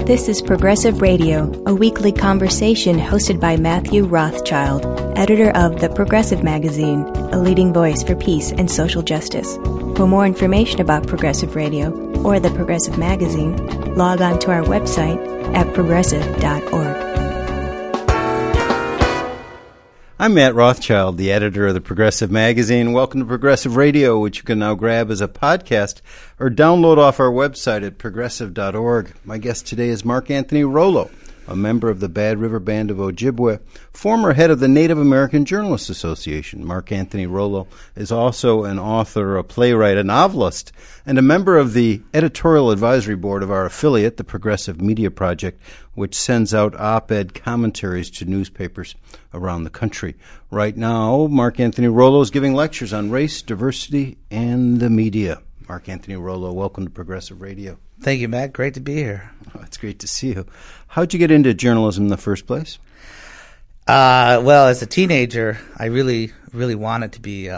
This is Progressive Radio, a weekly conversation hosted by Matthew Rothschild, editor of The Progressive Magazine, a leading voice for peace and social justice. For more information about Progressive Radio or The Progressive Magazine, log on to our website at progressive.org. I'm Matt Rothschild, the editor of the Progressive Magazine. Welcome to Progressive Radio, which you can now grab as a podcast or download off our website at progressive.org. My guest today is Mark Anthony Rollo, a member of the Bad River Band of Ojibwe, former head of the Native American Journalists Association. Mark Anthony Rollo is also an author, a playwright, a novelist, and a member of the editorial advisory board of our affiliate, the Progressive Media Project, which sends out op-ed commentaries to newspapers around the country. Right now, Mark Anthony Rollo is giving lectures on race, diversity, and the media. Mark Anthony Rollo, welcome to Progressive Radio. Thank you, Matt. Great to be here. Oh, it's great to see you. How'd you get into journalism in the first place? Well, as a teenager, I really wanted to be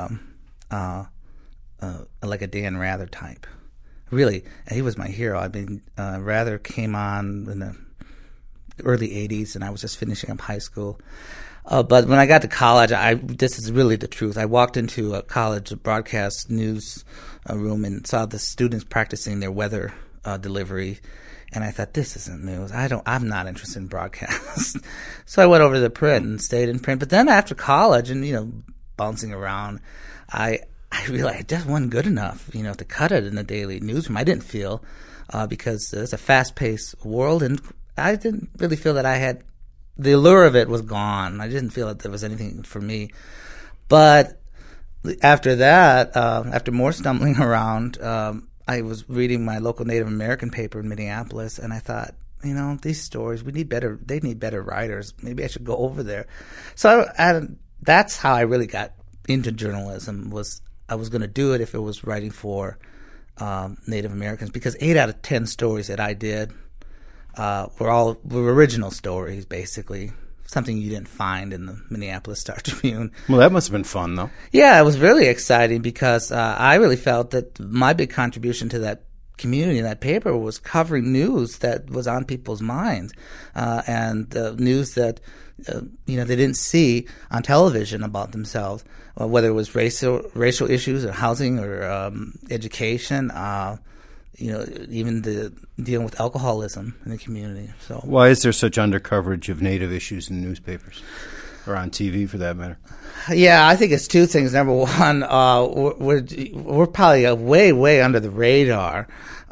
like a Dan Rather type. Really, he was my hero. I mean, Rather came on in the early 80s, and I was just finishing up high school. But when I got to college, this is really the truth. I walked into a college broadcast news room and saw the students practicing their weather delivery, and I thought, this isn't news. I'm not interested in broadcast. So I went over to the print and stayed in print. But then after college and, bouncing around, I realized I just wasn't good enough, to cut it in the daily newsroom. I didn't feel, because it's a fast-paced world, and I didn't really feel that I had, the allure of it was gone. I didn't feel that there was anything for me. But after that, after more stumbling around, I was reading my local Native American paper in Minneapolis, and I thought, these stories, they need better writers. Maybe I should go over there. So that's how I really got into journalism. I was going to do it if it was writing for Native Americans, because 8 out of 10 stories that I did were original stories, basically. Something you didn't find in the Minneapolis Star-Tribune. Well, that must have been fun, though. Yeah, it was really exciting because I really felt that my big contribution to that community, that paper, was covering news that was on people's minds, and news that they didn't see on television about themselves, whether it was racial issues or housing or education. Even dealing with alcoholism in the community. So, why is there such undercoverage of Native issues in newspapers or on TV, for that matter? Yeah, I think it's two things. Number one, we're probably way under the radar,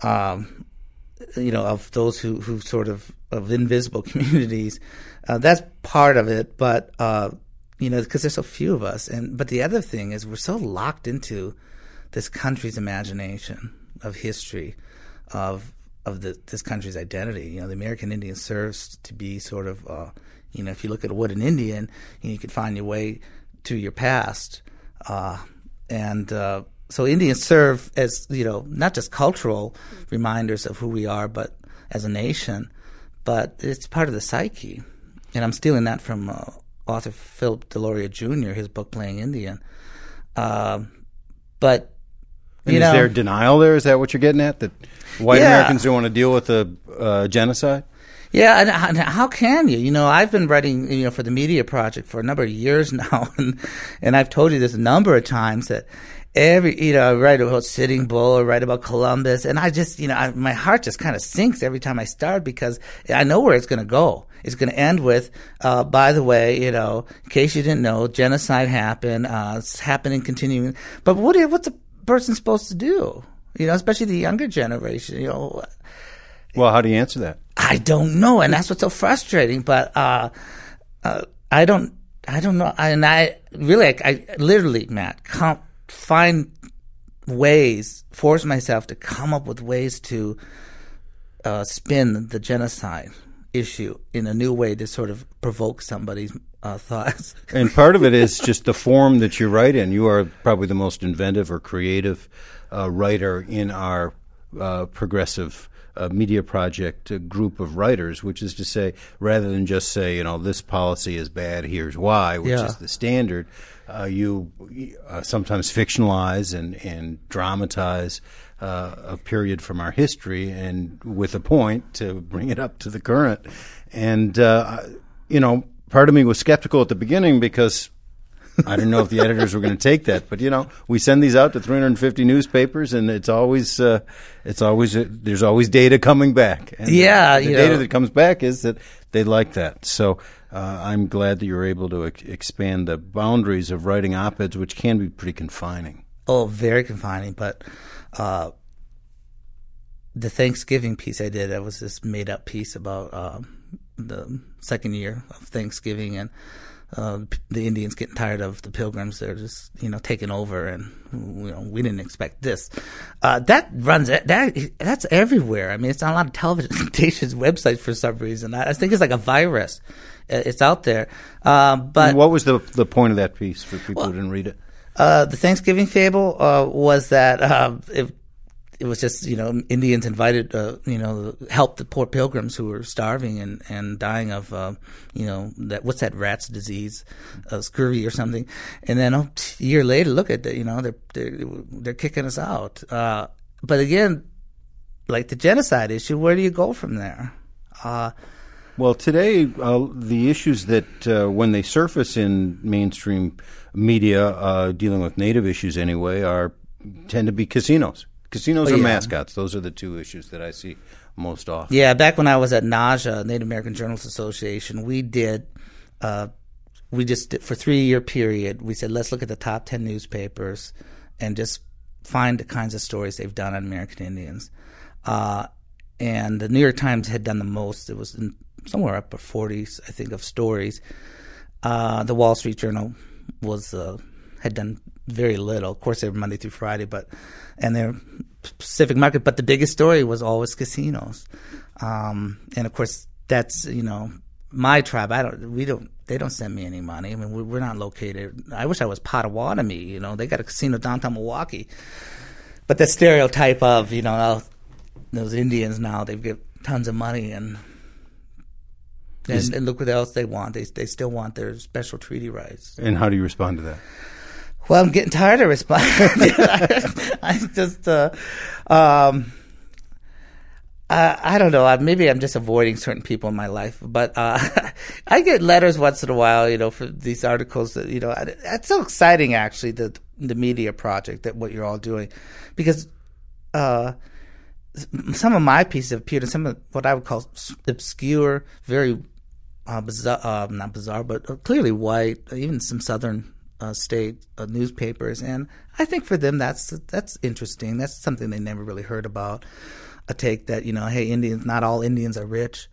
of those who sort of invisible communities. That's part of it, but because there's so few of us. But the other thing is we're so locked into this country's imagination of history, of this country's identity. The American Indian serves to be sort of, if you look at what an Indian, you could find your way to your past. So Indians serve as, not just cultural reminders of who we are, but as a nation. But it's part of the psyche. And I'm stealing that from author Philip Deloria Jr., his book Playing Indian. But is there denial there? Is that what you're getting at? That white Americans don't want to deal with the genocide? Yeah, and how can you? I've been writing, for the Media Project for a number of years now, and I've told you this a number of times that I write about Sitting Bull or write about Columbus, and I just, my heart just kind of sinks every time I start because I know where it's going to go. It's going to end with, by the way, in case you didn't know, genocide happened. It's happening, continuing. But what's a person supposed to do? Especially the younger generation. Well, how do you answer that? I don't know, and that's what's so frustrating. But I don't know, and I literally, Matt, find ways, force myself to come up with ways to spin the genocide issue in a new way to sort of provoke somebody's thoughts. And part of it is just the form that you write in. You are probably the most inventive or creative writer in our progressive Media Project group of writers, which is to say, rather than just say, this policy is bad, here's why, which is the standard, you sometimes fictionalize and dramatize a period from our history, and with a point to bring it up to the current. And, part of me was skeptical at the beginning because I didn't know if the editors were going to take that. But, we send these out to 350 newspapers, and there's always data coming back. And the data that comes back is that they like that. So I'm glad that you're able to expand the boundaries of writing op-eds, which can be pretty confining. Oh, very confining. But the Thanksgiving piece I did, that was this made-up piece about the second year of Thanksgiving, and the Indians getting tired of the Pilgrims. They're just, taking over, and we didn't expect this. That's everywhere. I mean, it's on a lot of television stations' websites for some reason. I think it's like a virus. It's out there. But what was the point of that piece for people who didn't read it? The Thanksgiving fable was that it was just, Indians invited, help the poor pilgrims who were starving and dying of, what's that rat's disease, scurvy or something. And then a year later, look at that, they're kicking us out. But again, like the genocide issue, where do you go from there? Well, today, the issues that when they surface in mainstream media, dealing with Native issues anyway, tend to be casinos. Casinos or mascots. Those are the two issues that I see most often. Yeah, back when I was at NAJA, Native American Journalists Association, we just did, for a 3-year period, we said, let's look at the top 10 newspapers and just find the kinds of stories they've done on American Indians. And the New York Times had done the most. It was somewhere up to 40s, I think, of stories. The Wall Street Journal had done very little. Of course, they were Monday through Friday, and their Pacific market. But the biggest story was always casinos, and of course, that's my tribe. They don't send me any money. I mean, we're not located. I wish I was Potawatomi. They got a casino downtown Milwaukee, but that stereotype of those Indians now, they've got tons of money and look what else they want. They still want their special treaty rights. And how do you respond to that? Well, I'm getting tired of responding. I just, I don't know. Maybe I'm just avoiding certain people in my life. But I get letters once in a while, for these articles that, it's so exciting, actually, the Media Project, that what you're all doing. Because some of my pieces have appeared in some of what I would call obscure, very bizarre, not bizarre, but clearly white, even some southern state newspapers, and I think for them that's interesting. That's something they never really heard about. A take that hey, Indians, not all Indians are rich,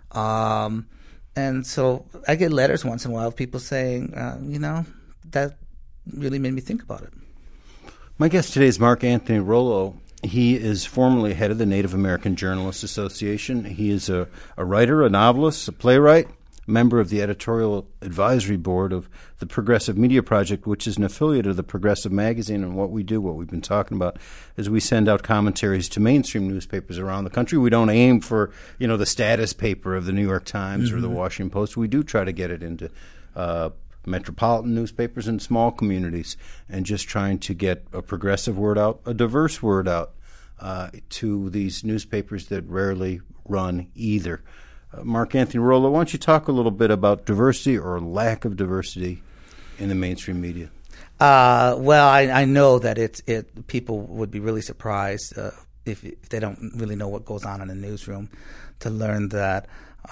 and so I get letters once in a while of people saying, that really made me think about it. My guest today is Mark Anthony Rollo. He is formerly head of the Native American Journalists Association. He is a writer, a novelist, a playwright, member of the editorial advisory board of the Progressive Media Project, which is an affiliate of the Progressive Magazine. And what we do, what we've been talking about, is we send out commentaries to mainstream newspapers around the country. We don't aim for, the status paper of the New York Times or the Washington Post. We do try to get it into metropolitan newspapers and small communities, and just trying to get a progressive word out, a diverse word out to these newspapers that rarely run either. Mark Anthony Rollo, why don't you talk a little bit about diversity or lack of diversity in the mainstream media? Well, I know that people would be really surprised if they don't really know what goes on in the newsroom to learn that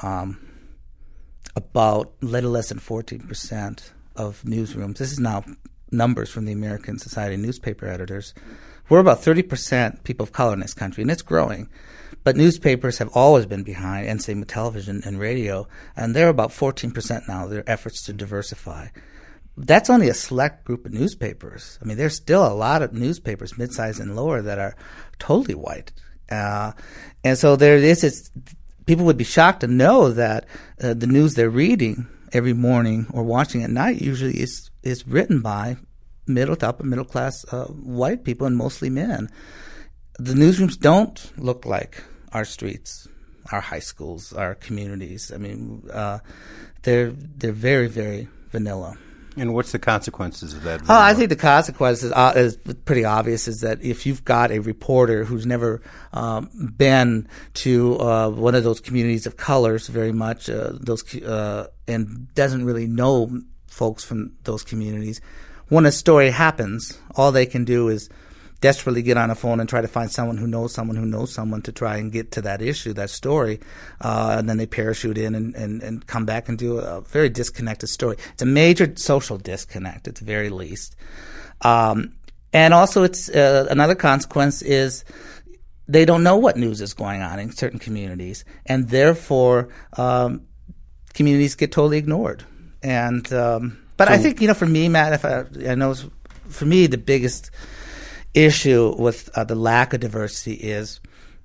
about a little less than 14% of newsrooms, this is now numbers from the American Society of Newspaper Editors, we're about 30% people of color in this country, and it's growing. But newspapers have always been behind, and same with television and radio, and they're about 14% now, their efforts to diversify. That's only a select group of newspapers. I mean, there's still a lot of newspapers, mid-sized and lower, that are totally white. And so there is people would be shocked to know that the news they're reading every morning or watching at night usually is written by middle to upper middle class white people, and mostly men. The newsrooms don't look like our streets, our high schools, our communities. I mean, they're very, very vanilla. And what's the consequences of that? I think the consequences is pretty obvious. Is that if you've got a reporter who's never been to one of those communities of colors very much, and doesn't really know folks from those communities, when a story happens, all they can do is desperately get on a phone and try to find someone who knows someone to try and get to that issue, that story, and then they parachute in and come back and do a very disconnected story. It's a major social disconnect, at the very least. And also, it's another consequence is they don't know what news is going on in certain communities, and therefore communities get totally ignored. And but I think, for me, Matt, I know for me the biggest issue with the lack of diversity is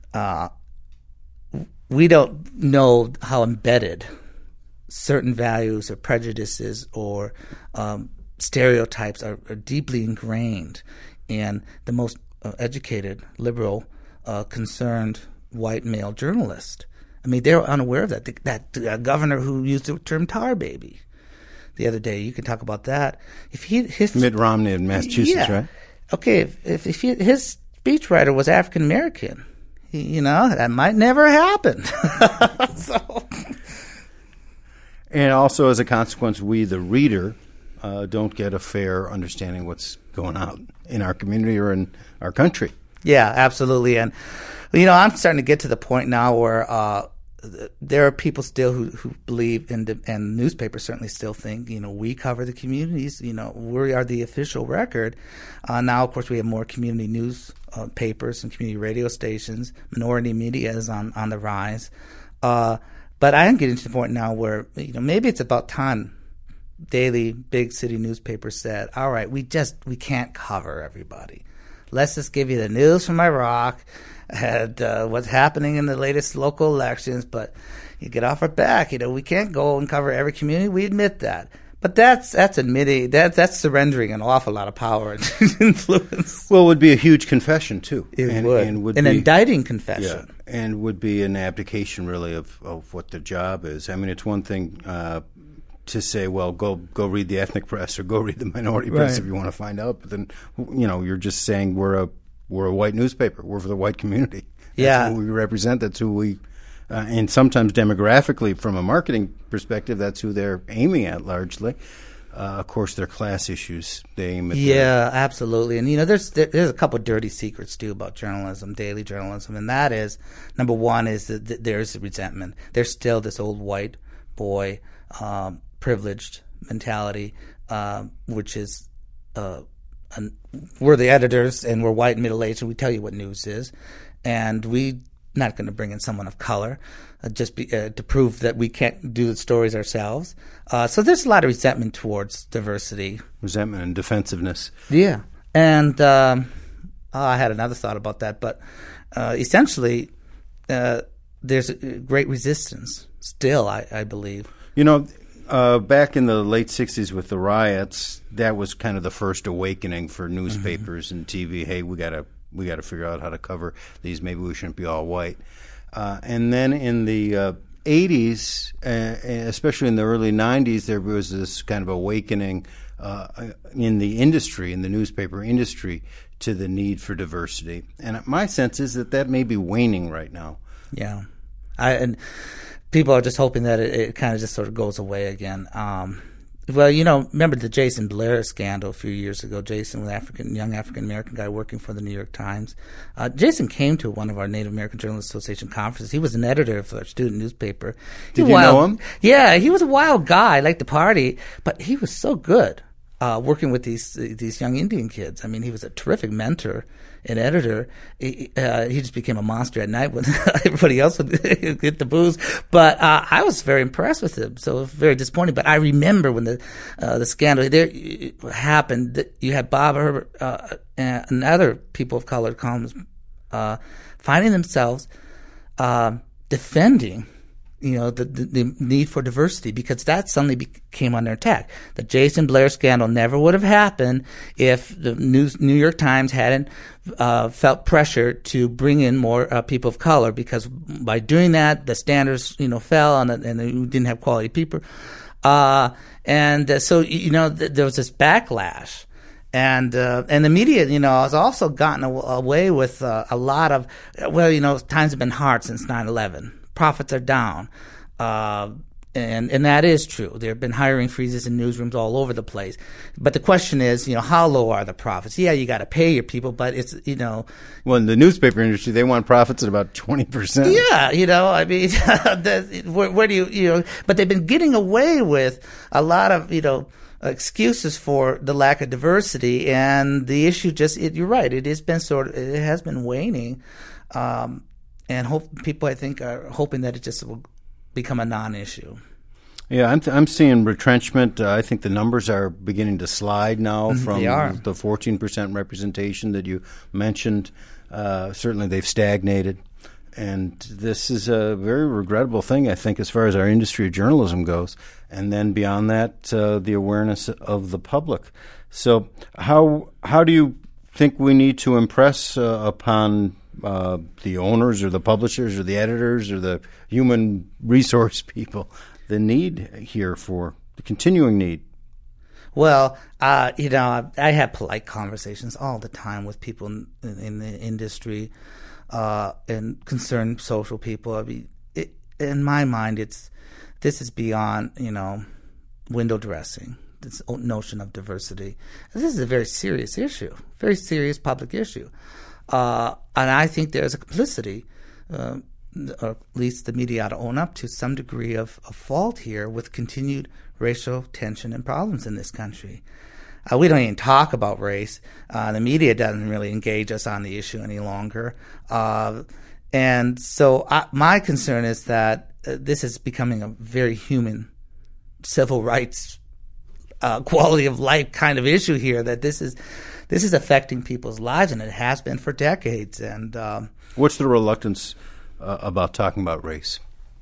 we don't know how embedded certain values or prejudices or stereotypes are deeply ingrained in the most educated, liberal, concerned white male journalist. I mean, they're unaware of that. That governor who used the term tar baby the other day, you can talk about that. Mitt Romney in Massachusetts, right? Okay, if his speechwriter was African American, that might never happen. And also, as a consequence, we, the reader, don't get a fair understanding of what's going on in our community or in our country. Yeah, absolutely. And I'm starting to get to the point now where there are people still who believe and newspapers certainly still think, we cover the communities, we are the official record. Now, of course, we have more community news papers and community radio stations. Minority media is on the rise. But I am getting to the point now where, maybe it's about time daily big city newspapers said, all right, we can't cover everybody. Let's just give you the news from Iraq and what's happening in the latest local elections, but you get off our back. We can't go and cover every community. We admit that. But that's admitting that's surrendering an awful lot of power and influence. Well, it would be a huge confession too. It would an indicting confession, and would be an abdication really of what the job is. I mean, it's one thing to say, well, go read the ethnic press or go read the minority press if you want to find out. But then, you're just saying we're a white newspaper. We're for the white community. That's who we represent. That's who we, and sometimes demographically, from a marketing perspective, that's who they're aiming at largely. Of course, their class issues they aim at. Yeah, absolutely. And there's a couple of dirty secrets too about journalism, daily journalism, and that is number one is that there's resentment. There's still this old white boy privileged mentality, which is we're the editors and we're white and middle-aged and we tell you what news is, and we're not going to bring in someone of color to prove that we can't do the stories ourselves. So there's a lot of resentment towards diversity. Resentment and defensiveness. Yeah. And I had another thought about that, but essentially there's a great resistance still, I believe. Back in the late 60s with the riots, that was kind of the first awakening for newspapers and TV. Hey, we got to figure out how to cover these. Maybe we shouldn't be all white. And then in the 80s, especially in the early 90s, there was this kind of awakening in the industry, in the newspaper industry, to the need for diversity. And my sense is that may be waning right now. Yeah. And people are just hoping that it kind of just sort of goes away again. Well, remember the Jason Blair scandal a few years ago. Jason was young African-American guy working for the New York Times. Jason came to one of our Native American Journalists Association conferences. He was an editor for our student newspaper. Did you know him? Yeah, he was a wild guy, liked to party, but he was so good working with these young Indian kids. I mean, he was a terrific mentor and editor. He just became a monster at night when everybody else would get the booze. But I was very impressed with him, so very disappointed. But I remember when the scandal there happened, that you had Bob Herbert and other people of color columnists finding themselves defending the need for diversity, because that suddenly came under attack. The Jason Blair scandal never would have happened if the New York Times hadn't felt pressure to bring in more people of color, because by doing that, the standards, fell and we didn't have quality people. So, there was this backlash. And the media, has also gotten away with a lot of, times have been hard since 9/11. Profits are down. And that is true. There have been hiring freezes in newsrooms all over the place. But the question is, how low are the profits? Yeah, you got to pay your people, but it's, Well, in the newspaper industry, they want profits at about 20%. Yeah, where do you, but they've been getting away with a lot of, excuses for the lack of diversity, and the issue you're right, it has been waning. And people, I think, are hoping that it just will become a non-issue. Yeah, I'm seeing retrenchment. I think the numbers are beginning to slide now from the 14% representation that you mentioned. Certainly they've stagnated. And this is a very regrettable thing, I think, as far as our industry of journalism goes. And then beyond that, the awareness of the public. So how do you think we need to impress upon the owners or the publishers or the editors or the human resource people the need here for the continuing need? Well, I have polite conversations all the time with people in the industry and concerned social people. I mean, in my mind, this is beyond, window dressing, this notion of diversity. This is a very serious issue, very serious public issue. And I think there's a complicity, or at least the media ought to own up to some degree of fault here with continued racial tension and problems in this country. We don't even talk about race. The media doesn't really engage us on the issue any longer. And so my concern is that this is becoming a very human civil rights, quality of life kind of issue here, that this is affecting people's lives, and it has been for decades. And what's the reluctance about talking about race?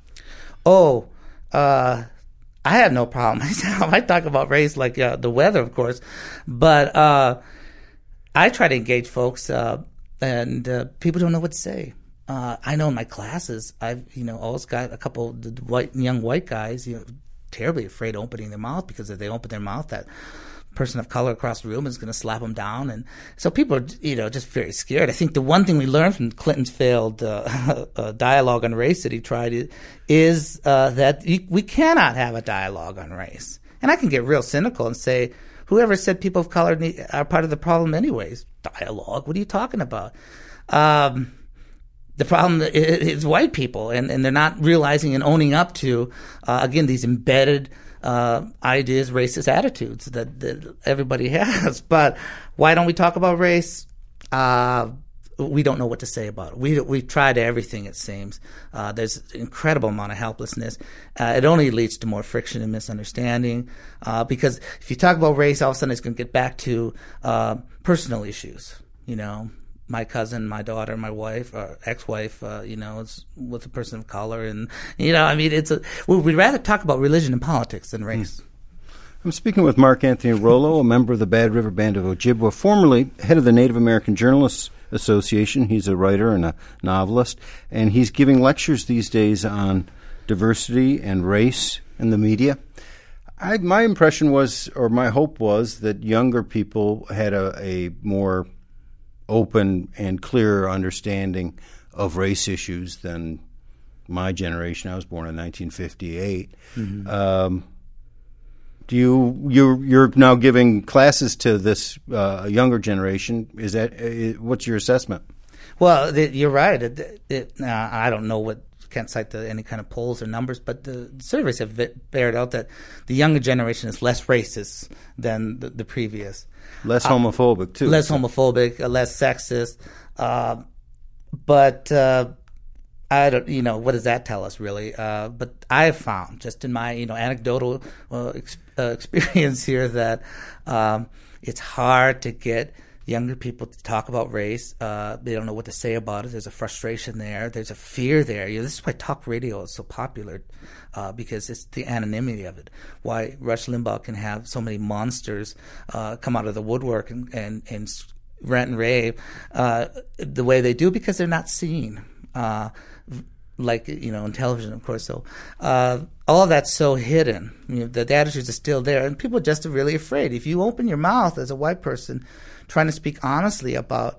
I have no problem myself. I talk about race like the weather, of course, but I try to engage folks, and people don't know what to say. I know in my classes, I've always got a couple of young white guys, terribly afraid of opening their mouth, because if they open their mouth, that person of color across the room is going to slap them down. And so people are, just very scared. I think the one thing we learned from Clinton's failed dialogue on race that he tried is that we cannot have a dialogue on race. And I can get real cynical and say, whoever said people of color are part of the problem anyways? Dialogue? What are you talking about? The problem is white people, and they're not realizing and owning up to, again, these embedded ideas, racist attitudes that everybody has. But why don't we talk about race? We don't know what to say about it. We've tried everything, it seems. There's an incredible amount of helplessness. It only leads to more friction and misunderstanding, because if you talk about race, all of a sudden it's going to get back to personal issues. My cousin, my daughter, my wife, ex-wife, is with a person of color. And, we'd rather talk about religion and politics than race. I'm speaking with Mark Anthony Rollo, a member of the Bad River Band of Ojibwa, formerly head of the Native American Journalists Association. He's a writer and a novelist, and he's giving lectures these days on diversity and race in the media. My impression was, or my hope was, that younger people had a more open and clear understanding of race issues than my generation. I was born in 1958. Mm-hmm. You're now giving classes to this younger generation. What's your assessment? Well, you're right. I don't know can't cite any kind of polls or numbers, but the surveys have bared out that the younger generation is less racist than the previous. Less homophobic, too. Less homophobic, less sexist. But I don't, what does that tell us, really? But I have found, just in my, anecdotal experience here, that it's hard to get younger people to talk about race. They don't know what to say about it. There's a frustration there. There's a fear there. This is why talk radio is so popular, because it's the anonymity of it. Why Rush Limbaugh can have so many monsters come out of the woodwork and rant and rave the way they do, because they're not seen. Like, in television, of course. So all of that's so hidden. The attitudes are still there, and people are just really afraid. If you open your mouth as a white person trying to speak honestly about,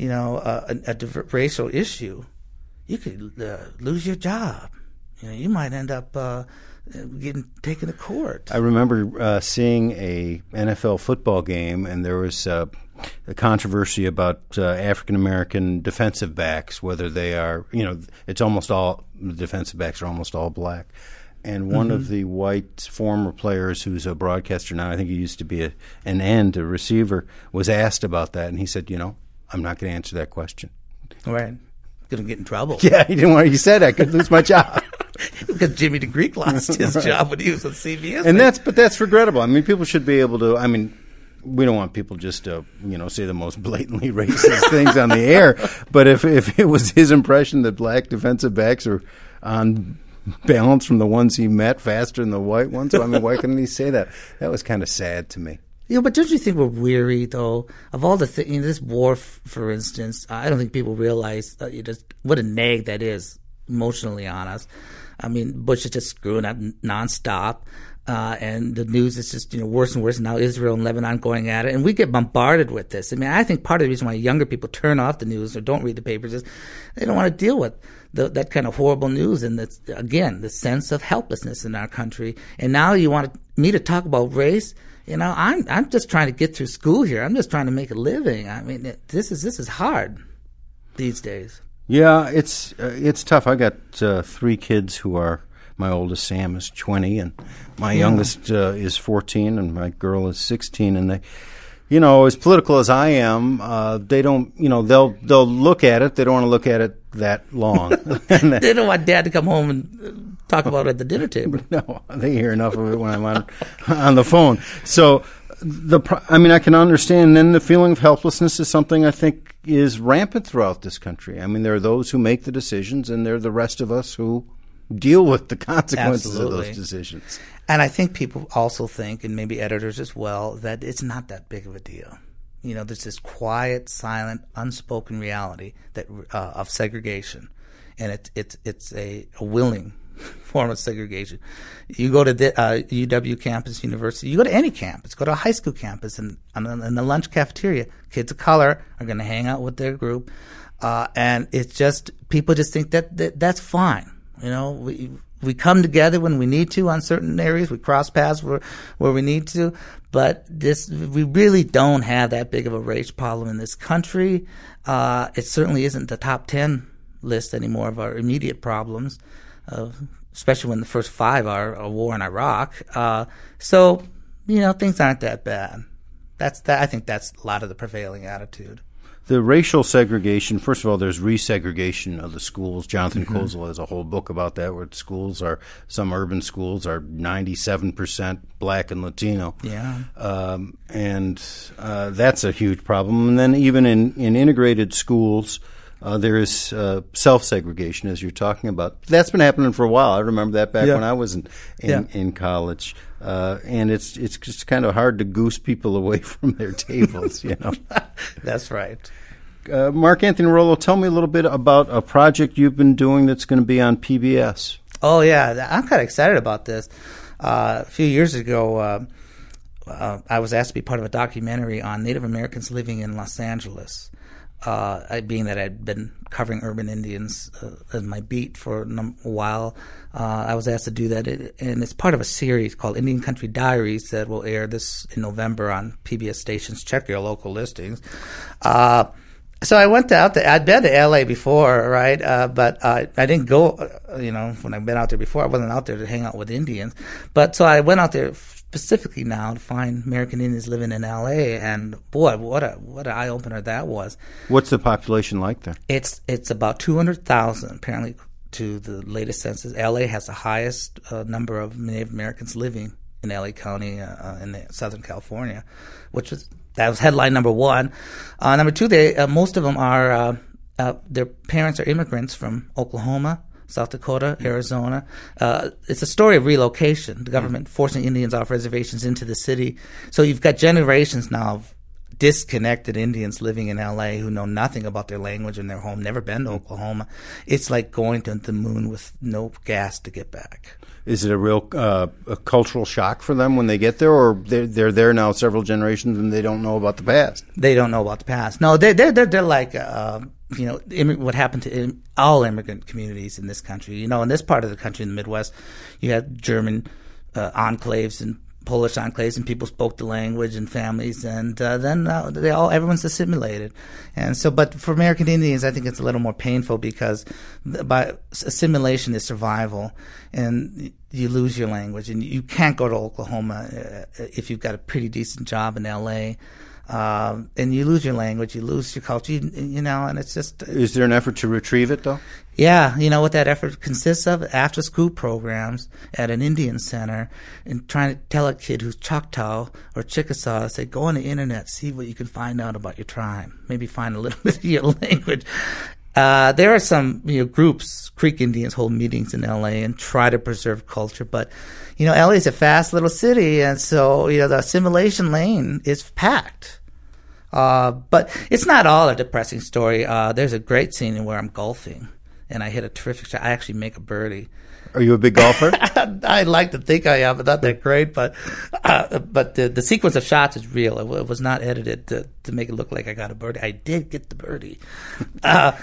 a racial issue, you could lose your job. You might end up getting taken to court. I remember seeing a NFL football game, and there was a controversy about African American defensive backs, whether they are, it's almost all, the defensive backs are almost all black. And one of the white former players, who's a broadcaster now, I think he used to be an end, a receiver, was asked about that, and he said, I'm not going to answer that question. Right. Going to get in trouble. Yeah, he didn't want. He said I could lose my job. Because Jimmy DeGreek lost his job when he was on CBS. And that's regrettable. I mean, people should be able to. I mean, we don't want people just to say the most blatantly racist things on the air. But if it was his impression that black defensive backs are on balance from the ones he met faster than the white ones, I mean, why couldn't he say that? That was kind of sad to me. But don't you think we're weary, though, of all the things? This war, for instance, I don't think people realize what a nag that is emotionally on us. I mean, Bush is just screwing up nonstop, and the news is just worse and worse. Now Israel and Lebanon going at it, and we get bombarded with this. I mean, I think part of the reason why younger people turn off the news or don't read the papers is they don't want to deal with that kind of horrible news, and again, the sense of helplessness in our country. And now you want me to talk about race? I'm just trying to get through school here. I'm just trying to make a living. I mean, this is hard these days. Yeah, it's tough. I got 3 kids who are. My oldest, Sam, is 20, and my youngest is 14, and my girl is 16. And they, as political as I am, they don't. They'll look at it. They don't want to look at it that long. They don't want Dad to come home and talk about it at the dinner table. No, they hear enough of it when I'm on the phone. So I can understand. And then the feeling of helplessness is something I think is rampant throughout this country. I mean, there are those who make the decisions, and there are the rest of us who deal with the consequences of those decisions. And I think people also think, and maybe editors as well, that it's not that big of a deal. There's this quiet, silent, unspoken reality that of segregation, and it's a willing form of segregation. You go to the UW campus, university. You go to any campus. Go to a high school campus, and in the lunch cafeteria, kids of color are going to hang out with their group, and it's just people just think that's fine. We come together when we need to on certain areas. We cross paths where we need to. But we really don't have that big of a race problem in this country. It certainly isn't the top 10 list anymore of our immediate problems, especially when the first 5 are a war in Iraq. So things aren't that bad. I think that's a lot of the prevailing attitude. The racial segregation, first of all, there's resegregation of the schools. Jonathan Kozol has a whole book about that, where some urban schools are 97% black and Latino. Yeah. And that's a huge problem. And then even in integrated schools, there is self-segregation, as you're talking about. That's been happening for a while. I remember that back when I was in college. And it's just kind of hard to goose people away from their tables, That's right. Mark Anthony Rollo, tell me a little bit about a project you've been doing that's going to be on PBS. Oh, yeah. I'm kind of excited about this. A few years ago, I was asked to be part of a documentary on Native Americans living in Los Angeles. Being that I'd been covering urban Indians as my beat for a while, I was asked to do that. And it's part of a series called Indian Country Diaries that will air this in November on PBS stations. Check your local listings. So I went out there. I'd been to L.A. before, right? But I didn't go, when I've been out there before, I wasn't out there to hang out with Indians. But so I went out there specifically now to find American Indians living in L.A. And boy, what an eye-opener that was. What's the population like there? It's about 200,000, apparently, to the latest census. L.A. has the highest number of Native Americans living in L.A. County in Southern California, which was that was headline number one. Number two, most of them are their parents are immigrants from Oklahoma, South Dakota, Arizona. It's a story of relocation. The government forcing Indians off reservations into the city. So you've got generations now of disconnected Indians living in L.A. who know nothing about their language and their home, never been to Oklahoma. It's like going to the moon with no gas to get back. Is it a real a cultural shock for them when they get there, or they're there now several generations and they don't know about the past? They don't know about the past. No, they're like what happened to all immigrant communities in this country. In this part of the country, in the Midwest, you had German enclaves and Polish enclaves, and people spoke the language and families, and then everyone's assimilated. And so, but for American Indians, I think it's a little more painful because by assimilation is survival, and you lose your language, and you can't go to Oklahoma if you've got a pretty decent job in L.A., and you lose your language, you lose your culture, and it's just... Is there an effort to retrieve it, though? Yeah, you know what that effort consists of? After-school programs at an Indian center, and trying to tell a kid who's Choctaw or Chickasaw, say, go on the internet, see what you can find out about your tribe, maybe find a little bit of your language. There are some groups, Creek Indians hold meetings in L.A. and try to preserve culture, but L.A. is a fast little city, and so the assimilation lane is packed. But it's not all a depressing story. There's a great scene where I'm golfing, and I hit a terrific shot. I actually make a birdie. Are you a big golfer? I like to think I am, but not that great. But the sequence of shots is real. It was not edited to make it look like I got a birdie. I did get the birdie. But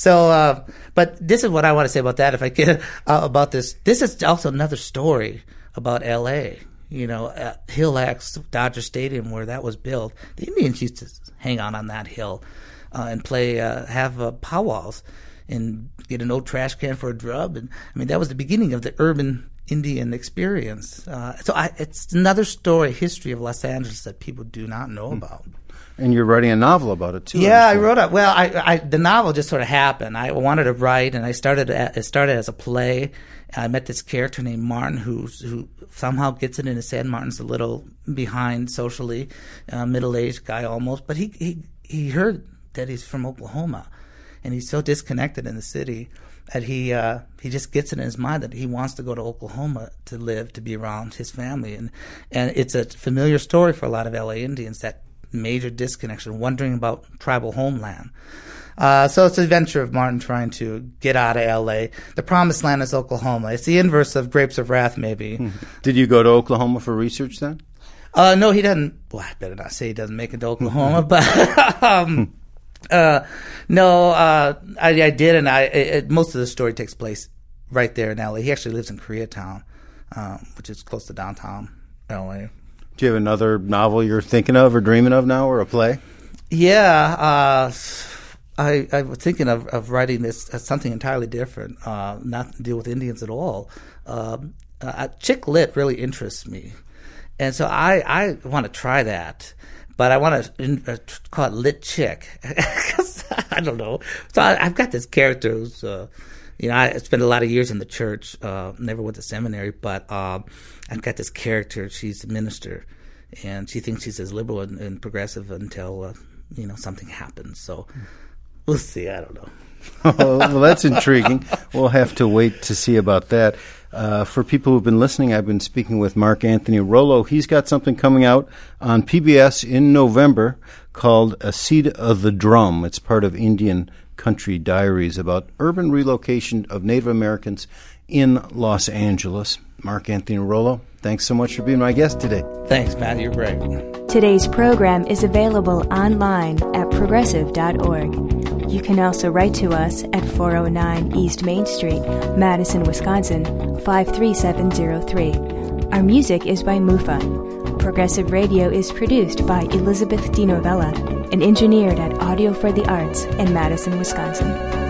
this is what I want to say about that. If I get about this, this is also another story about L.A. Hill X, Dodger Stadium, where that was built. The Indians used to hang out on that hill and play, have powwows and get an old trash can for a drum. And that was the beginning of the urban Indian experience. It's another story, history of Los Angeles that people do not know about. And you're writing a novel about it too. Yeah, I wrote it. Well, the novel just sort of happened. I wanted to write, and it started as a play. I met this character named Martin who somehow gets it in his head. Martin's a little behind socially, middle-aged guy almost, but he heard that he's from Oklahoma, and he's so disconnected in the city that he just gets it in his mind that he wants to go to Oklahoma to live, to be around his family, and it's a familiar story for a lot of LA Indians, that major disconnection, wondering about tribal homeland. So it's an adventure of Martin trying to get out of L.A. The promised land is Oklahoma. It's the inverse of Grapes of Wrath, maybe. Did you go to Oklahoma for research then? No, he doesn't. Well, I better not say he doesn't make it to Oklahoma, but no, I did, and most of the story takes place right there in L.A. He actually lives in Koreatown, which is close to downtown L.A. Do you have another novel you're thinking of or dreaming of now, or a play? Yeah, I was thinking of writing this something entirely different, not to deal with Indians at all. Chick lit really interests me, and so I want to try that, but I want to call it Lit Chick, because I don't know. So I've got this character who's, I spent a lot of years in the church, never went to seminary, but I've got this character. She's a minister, and she thinks she's as liberal and progressive until something happens. So. We'll see. I don't know. Well, that's intriguing. We'll have to wait to see about that. For people who've been listening, I've been speaking with Mark Anthony Rollo. He's got something coming out on PBS in November called A Seed of the Drum. It's part of Indian Country Diaries about urban relocation of Native Americans in Los Angeles. Mark Anthony Rollo, thanks so much for being my guest today. Thanks, Matt. You're great. Today's program is available online at progressive.org. You can also write to us at 409 East Main Street, Madison, Wisconsin, 53703. Our music is by Mufa. Progressive Radio is produced by Elizabeth DiNovella and engineered at Audio for the Arts in Madison, Wisconsin.